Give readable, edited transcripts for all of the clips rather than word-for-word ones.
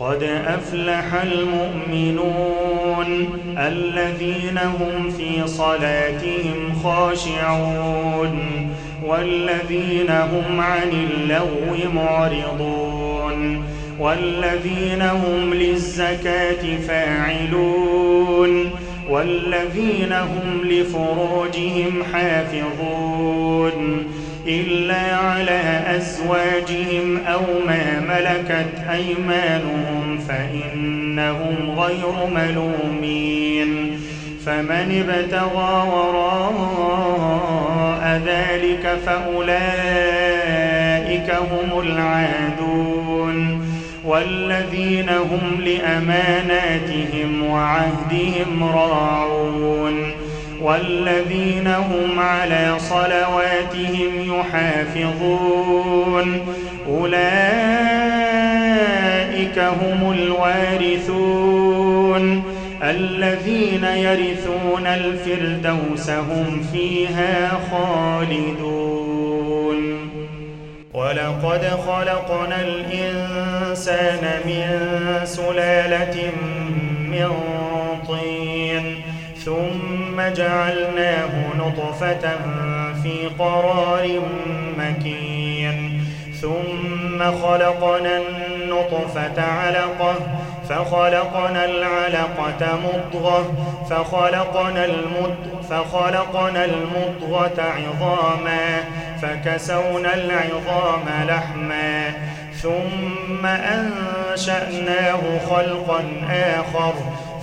قد أفلح المؤمنون الذين هم في صلاتهم خاشعون والذين هم عن اللغو معرضون والذين هم للزكاة فاعلون والذين هم لفروجهم حافظون إلا على أزواجهم أو ما ملكت أيمانهم فإنهم غير ملومين فمن ابتغى وراء ذلك فأولئك هم العادون والذين هم لأماناتهم وعهدهم راعون والذين هم على صلواتهم يحافظون أولئك هم الوارثون الذين يرثون الفردوس هم فيها خالدون ولقد خلقنا الإنسان من سلالة من طين ثم جعلناه نطفة في قرار مكين ثم خلقنا النطفة علقة فخلقنا العلقة مضغة فخلقنا المضغة عظاما فكسونا العظام لحما ثم أنشأناه خلقا آخر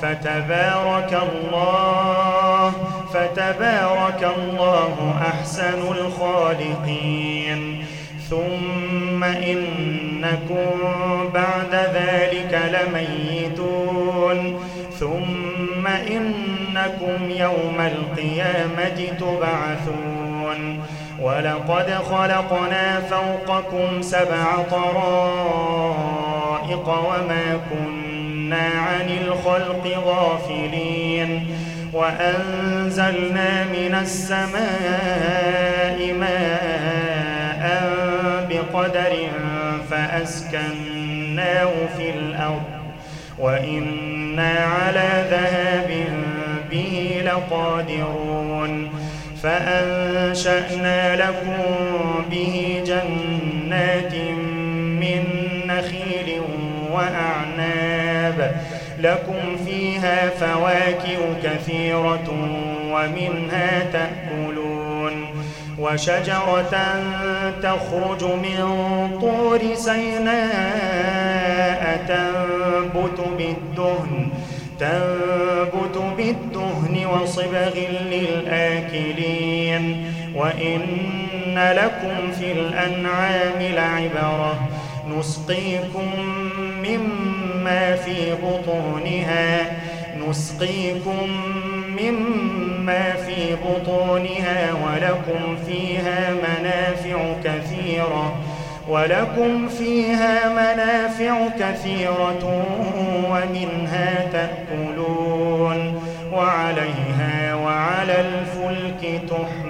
فتبارك الله أحسن الخالقين ثم إنكم بعد ذلك لميتون ثم إنكم يوم القيامة تبعثون ولقد خلقنا فوقكم 7 طرائق وما كنا عن الخلق غافلين وأنزلنا من السماء ماء بقدر فأسكناه في الأرض وإنا على ذهاب به لقادرون فأنشأنا لكم به جنات من نخيل وأعناب لكم فيها فواكه كثيرة ومنها تأكلون وشجرة تخرج من طور سيناء تنبت بالدهن وصبغ للآكلين وإن لكم في الأنعام لعبرة نسقيكم مما في بطونها ولكم فيها منافع كثيرة ومنها تأكلون وعليها وعلى الفلك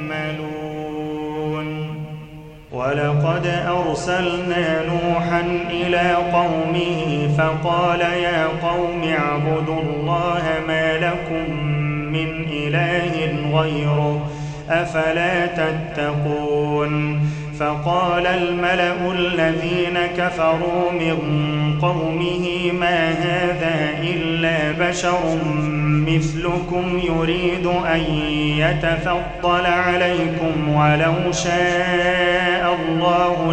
تحملون ولقد أرسلنا نوحا إلى قومه فقال يا قوم اعبدوا الله ما لكم من إله غيره أفلا تتقون فقال الملأ الذين كفروا من قومه ما هذا إلا بشر مثلكم يريد أن يتفضل عليكم ولو شاء الله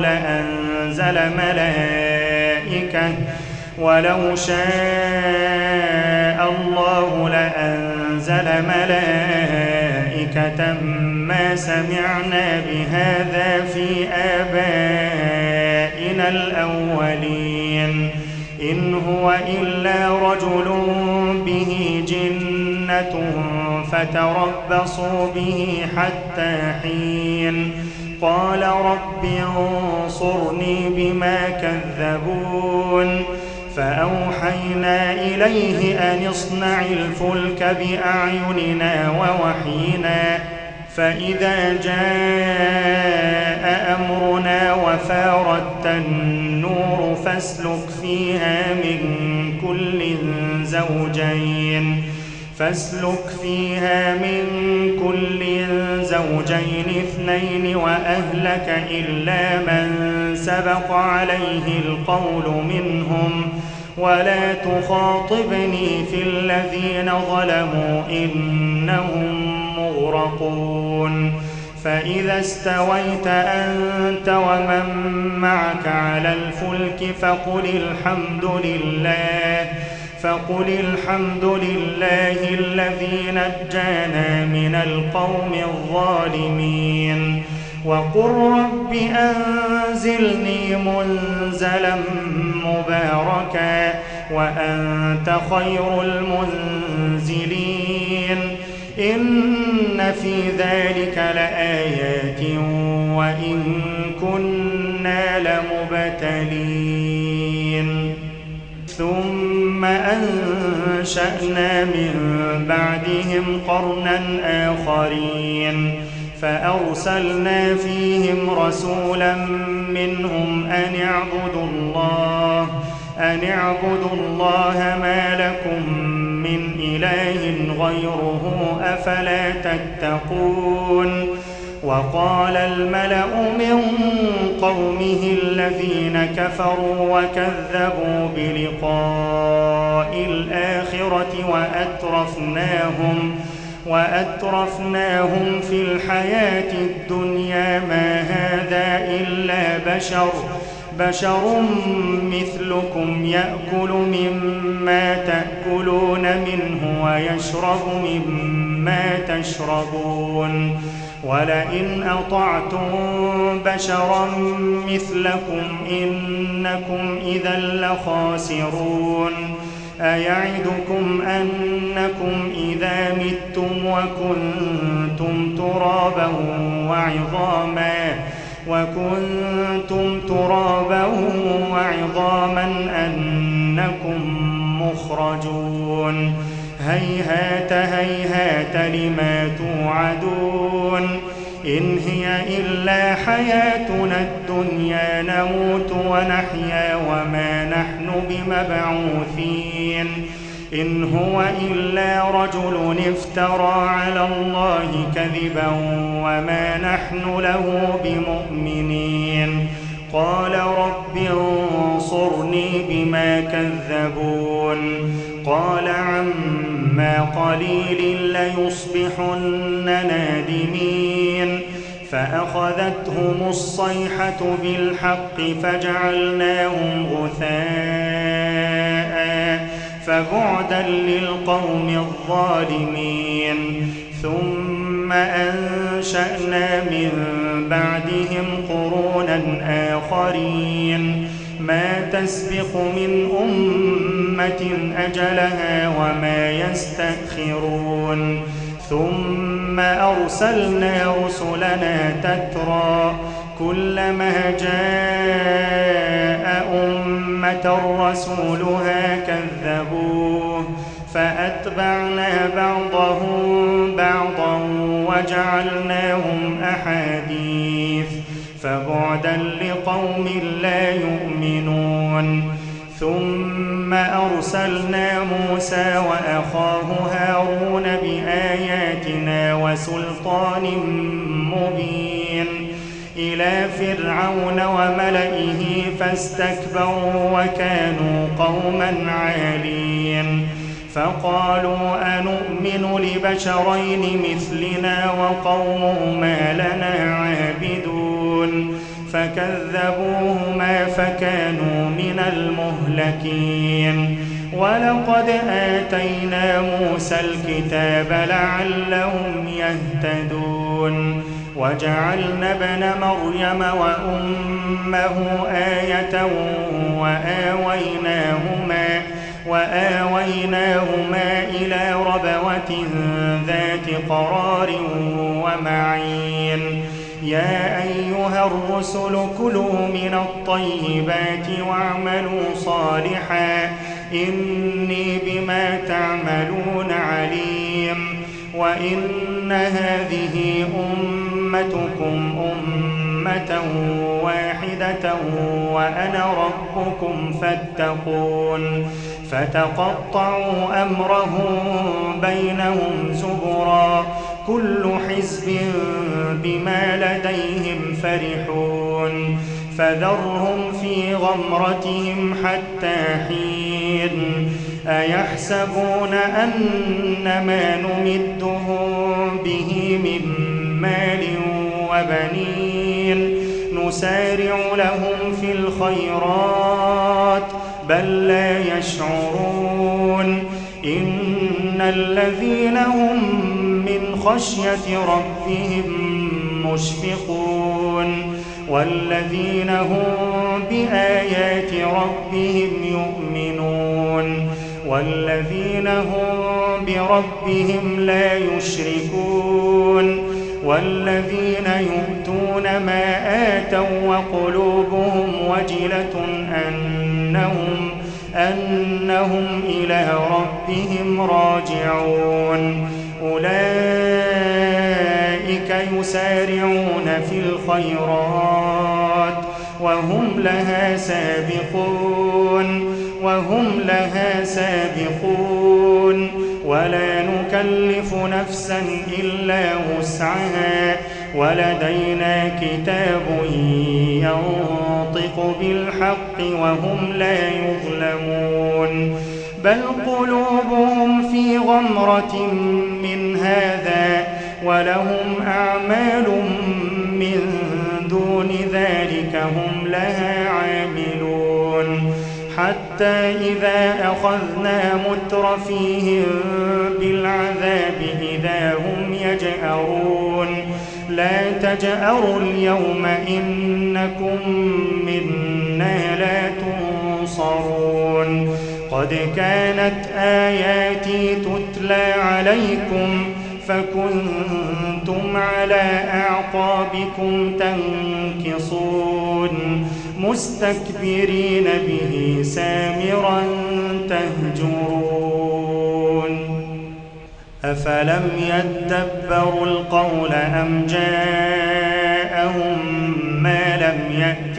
لأنزل ملائكة ما سمعنا بهذا في آبائنا الأولين إن هو إلا رجل به جنة فتربصوا به حتى حين قال رب انصرني بما كذبون فأوحينا إليه أن اصنع الفلك بأعيننا ووحينا فإذا جاء أمرنا وفارت النور فاسلك فيها من زوجين فاسلك فيها من كل زوجين اثنين وأهلك إلا من سبق عليه القول منهم ولا تخاطبني في الذين ظلموا إنهم مغرقون فإذا استويت أنت ومن معك على الفلك فقل الحمد لله الذي نجانا من القوم الظالمين وقل رب أنزلني منزلا مباركا وأنت خير المنزلين إن في ذلك لآيات وإن كنا لمبتلين ثم أنشأنا من بعدهم قرنا آخرين فأرسلنا فيهم رسولا منهم أن اعبدوا الله ما لكم من إله غيره أفلا تتقون وقال الملأ من قومه الذين كفروا وكذبوا بلقاء الآخرة وأترفناهم في الحياة الدنيا ما هذا إلا بشر مثلكم يأكل مما تأكلون منه ويشرب مما تشربون ولئن أطعتم بشرا مثلكم إنكم إذا لخاسرون أيعدكم أنكم إذا متم وكنتم ترابا وعظاما أنكم مخرجون هيهات لما توعدون إن هي إلا حياتنا الدنيا نموت ونحيا وما نحن بمبعوثين إن هو إلا رجل افترى على الله كذبا وما نحن له بمؤمنين قال رب انصرني بما كذبون قال عما قليل ليصبحن نادمين فأخذتهم الصيحة بالحق فجعلناهم غثاء فبعدا للقوم الظالمين ثم أنشأنا من بعدهم قرونا آخرين ما تسبق من أمة أجلها وما يستأخرون ثم أرسلنا رسلنا تترى كلما جاء أمة رسولها كذبوه فأتبعنا بعضهم بعضا وجعلناهم أحاديث فبعدا لقوم لا يؤمنون ثم أرسلنا موسى وأخاه هارون بآياتنا وسلطان مبين إلى فرعون وملئه فاستكبروا وكانوا قوما عالين فقالوا أنؤمن لبشرين مثلنا وقومهما لنا عابدون فكذبوهما فكانوا من المهلكين ولقد آتينا موسى الكتاب لعلهم يهتدون وجعلنا ابن مريم وأمه آية وآويناهما إلى ربوة ذات قرار ومعين يا أيها الرسل كلوا من الطيبات واعملوا صالحا إني بما تعملون عليم وإن هذه أمتكم أمة واحدة وأنا ربكم فاتقون فتقطعوا أمرهم بينهم زبرا كل حزب بما لديهم فرحون فذرهم في غمرتهم حتى حين أيحسبون أن ما نمدهم به من مال وبنين نسارع لهم في الخيرات بل لا يشعرون إن الذين هم من خشية ربهم مشفقون والذين هم بآيات ربهم يؤمنون والذين هم بربهم لا يشركون والذين يؤتون ما آتوا وقلوبهم وجلة أنهم إلى ربهم راجعون أولئك يسارعون في الخيرات وهم لها سابقون ولا نكلف نفسا إلا وسعها ولدينا كتاب ينطق بالحق وهم لا يظلمون بل قلوبهم في غمرة من هذا ولهم أعمال من دون ذلك هم لها عاملون حتى إذا أخذنا مترفيهم بالعذاب إذا هم يجأرون لا تجأروا اليوم إنكم منا لا تنصرون قد كانت آياتي تتلى عليكم فكنتم على أعقابكم تنكصون مستكبرين به سامرا تهجرون أفلم يدبروا القول أم جاءهم ما لم يأت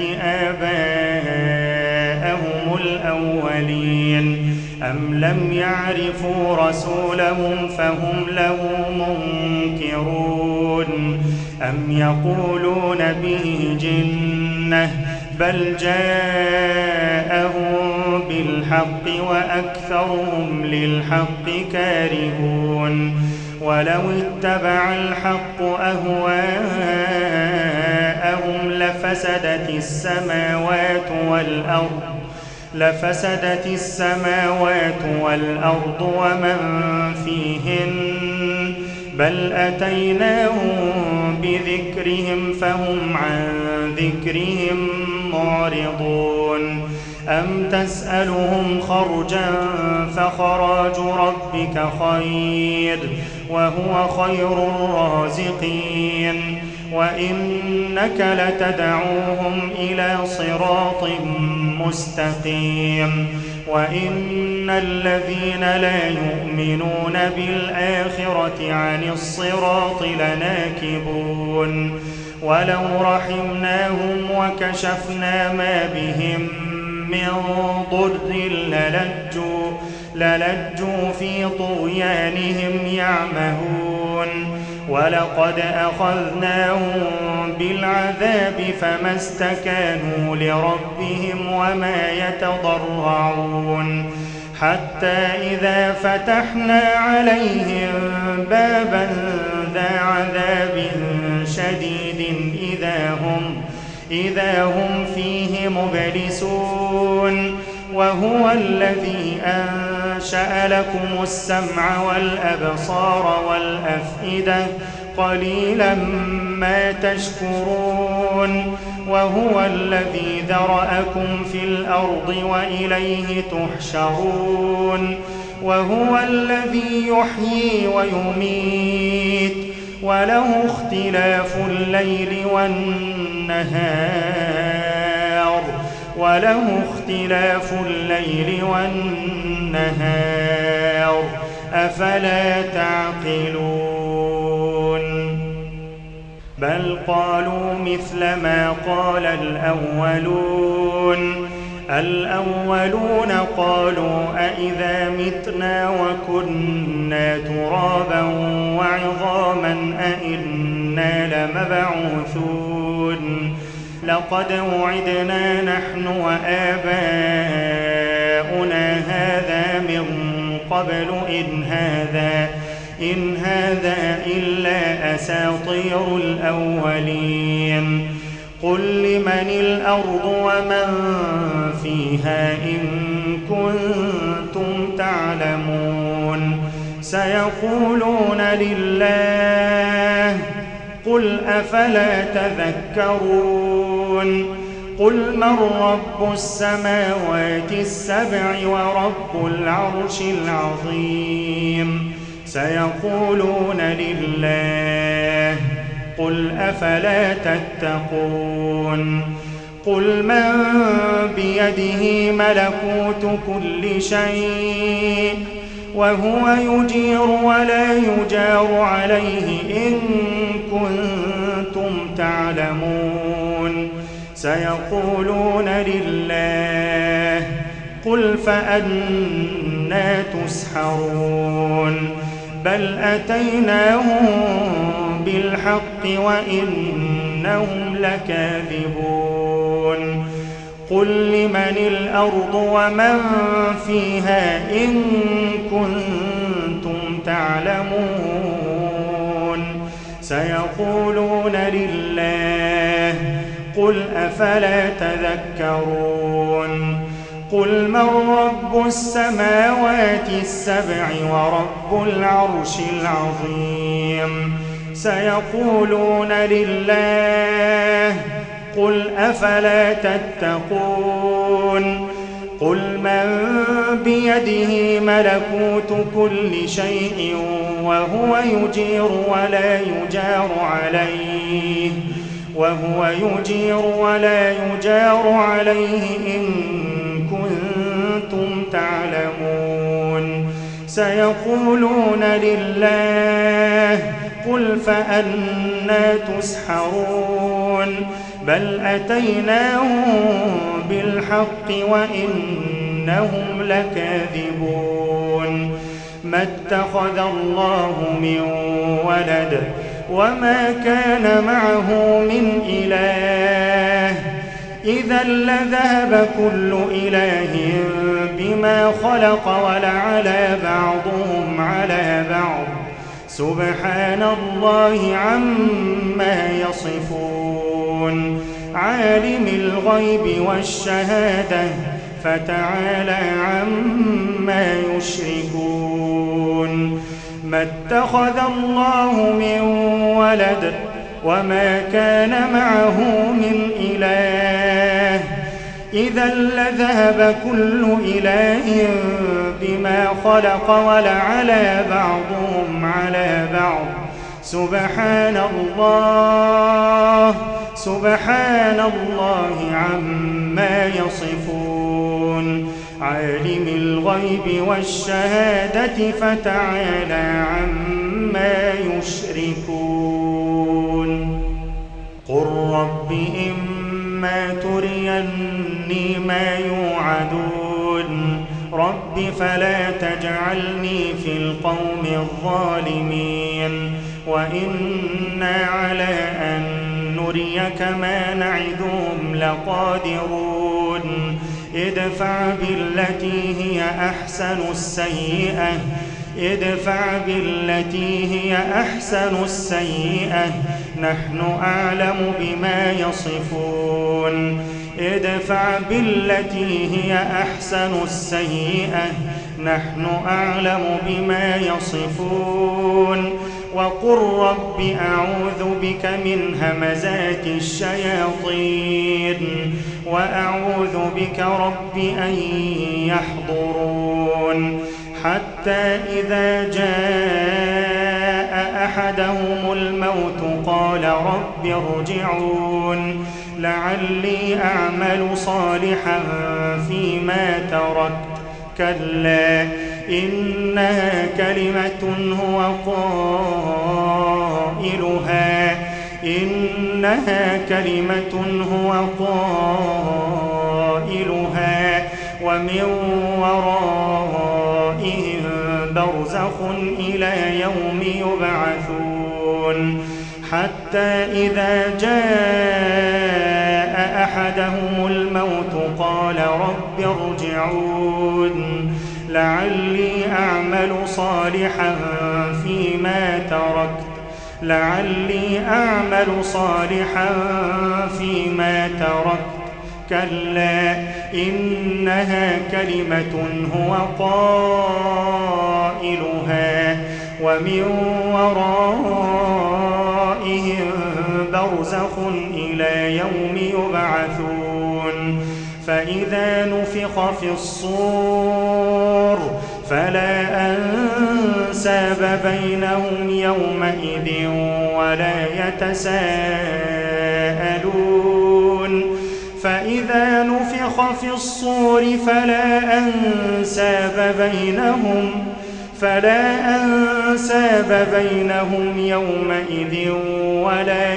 آباءهم الأولين أم لم يعرفوا رسولهم فهم له منكرون أم يقولون به جنة بل جاءهم بالحق وأكثرهم للحق كارهون ولو اتبع الحق أهواءهم لفسدت السماوات والأرض ومن فيهن بل أتيناهم بذكرهم فهم عن ذكرهم معرضون أم تسألهم خرجا فخراج ربك خير وهو خير الرازقين وإنك لتدعوهم إلى صراط مستقيم وإن الذين لا يؤمنون بالآخرة عن الصراط لناكبون ولو رحمناهم وكشفنا ما بهم من ضر للجوا في طغيانهم يعمهون ولقد أخذناهم بالعذاب فما استكانوا لربهم وما يتضرعون حتى إذا فتحنا عليهم بابا ذا عذاب شديد إذا هم فيه مبلسون وهو الذي أنشأ لكم السمع والأبصار والأفئدة قليلا ما تشكرون وهو الذي ذرأكم في الأرض وإليه تحشرون وهو الذي يحيي ويميت وله اختلاف الليل والنهار أفلا تعقلون بل قالوا مثل ما قال الأولون الأولون قالوا أإذا متنا وكنا ترابا وعظاما أإنا لمبعوثون لقد وعدنا نحن وآباؤنا هذا من قبل إن هذا إلا أساطير الأولين قل لمن الأرض ومن فيها إن كنتم تعلمون سيقولون لله قل أفلا تذكرون قل من رب السماوات السبع ورب العرش العظيم سيقولون لله قل أفلا تتقون قل من بيده ملكوت كل شيء وهو يجير ولا يجار عليه إن كنتم تعلمون سيقولون لله قل فأنى تسحرون بل أتيناهم بالحق وإنهم لكاذبون قل لمن الأرض ومن فيها إن كنتم تعلمون سيقولون لله قل أفلا تذكرون قل من رب السماوات السبع ورب العرش العظيم سيقولون لله قل أفلا تتقون قل من بيده ملكوت كل شيء وهو يجير ولا يجار عليه إن كنتم تعلمون سيقولون لله قل فأنى تسحرون بل أتيناهم بالحق وإنهم لكاذبون ما اتخذ الله من ولد وما كان معه من إله إذا لذهب كل إله بما خلق ولعلى بعضهم على بعض سبحان الله عما يصفون عالم الغيب والشهادة فتعالى عما يشركون ما اتخذ الله من ولد وما كان معه من إله إذا لذهب كل إله بما خلق ولعلى بعضهم على بعض سبحان الله عما يصفون عالم الغيب والشهادة فتعالى عما يشركون قل رب إما تريني ما يوعدون رب فلا تجعلني في القوم الظالمين وإنا على أن نريك ما نعدهم لقادرون ادفع بالتي هي أحسن السيئة نحن أعلم بما يصفون ادفع بالتي هي أحسن السيئة نحن أعلم بما يصفون وقل رب أعوذ بك من همزات الشياطين وأعوذ بك رب أن يحضرون حتى إذا جاء أحدهم الموت قال رب ارجعون لعلي أعمل صالحا فيما تركت كلا إنها كلمة هو قائلها ومن ورائهم برزخ إلى يوم يبعثون حتى إذا جاء أحدهم الموت قال رب ارجعون لعلي أعمل صالحا فيما تركت كلا إنها كلمة هو قائلها ومن ورائهم برزخ إلى يوم يبعثون فإذا نفخ في الصور فلا أنساب بينهم يومئذ ولا يتساءلون فإذا نفخ في الصور فلا أنساب بينهم يومئذ ولا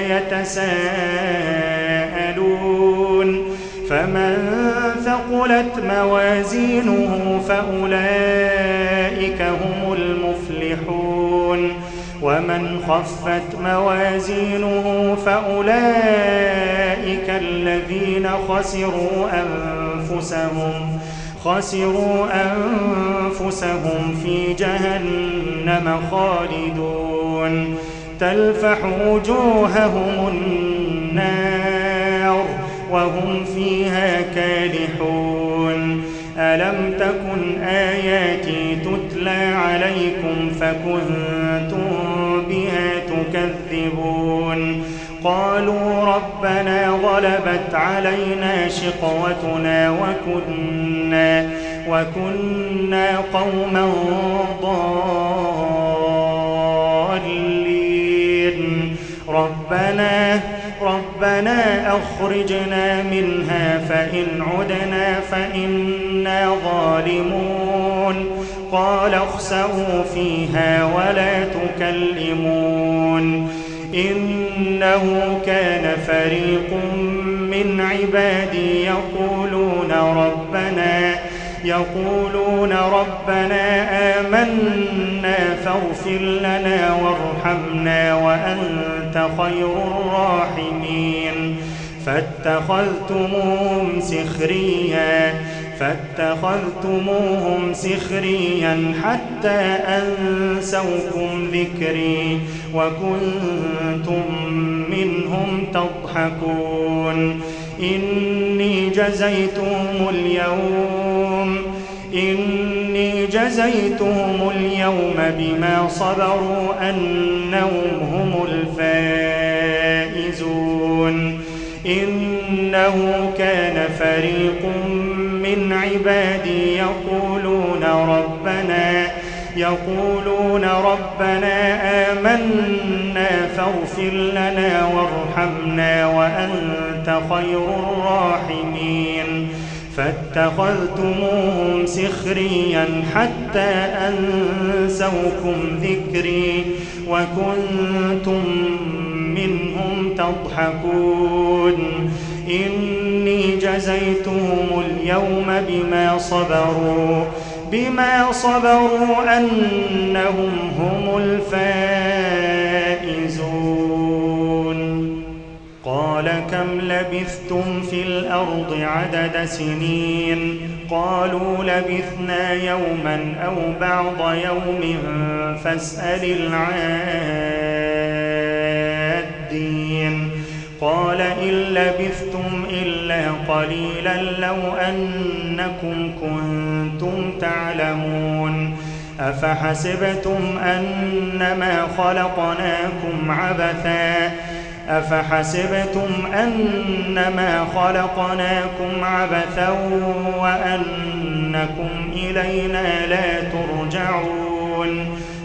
يتساءلون فمن ثقلت موازينه فأولئك هم المفلحون ومن خفت موازينه فأولئك الذين خسروا أنفسهم في جهنم خالدون تلفح وجوههم النار وهم فيها كالحون ألم تكن آياتي تتلى عليكم فكنتم بها تكذبون قالوا ربنا غلبت علينا شقوتنا وكنا قوما ضالين ربنا أخرجنا منها فإن عدنا فإنا ظالمون قال اخسئوا فيها ولا تكلمون إنه كان فريق من عبادي يقولون ربنا آمنا فاغفر لنا وارحمنا وأنت خير الراحمين فاتخذتموهم سخريا حتى أنسوكم ذكري وكنتم منهم تضحكون إني جزيتهم اليوم بما صبروا أنهم هم الفائزون إنه كان فريق من عبادي يقولون ربنا آمنا فاغفر لنا وارحمنا وأنت خير الراحمين فاتخذتموهم سخريا حتى أنسوكم ذكري وكنتم منهم تضحكون إني جزيتهم اليوم بما صبروا أنهم هم الفائزون قال كم لبثتم في الأرض عدد سنين قالوا لبثنا يوما أو بعض يوم فاسأل العادين قال إن لبثتم إلا قليلا لو أنكم كنتم تعلمون أفحسبتم أنما خلقناكم عبثا وأنكم إلينا لا ترجعون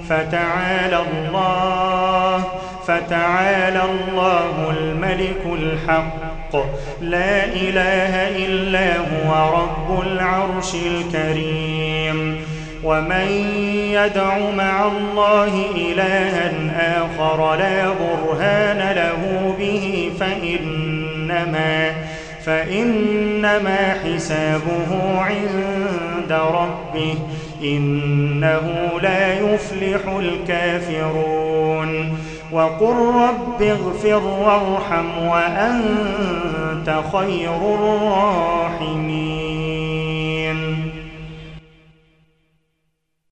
فتعالى الله الملك الحق لا إله إلا هو رب العرش الكريم ومن يدع مع الله إلها آخر لا برهان له به فإنما حسابه عند ربه إنه لا يفلح الكافرون وقل رب اغفر وارحم وأنت خير الراحمين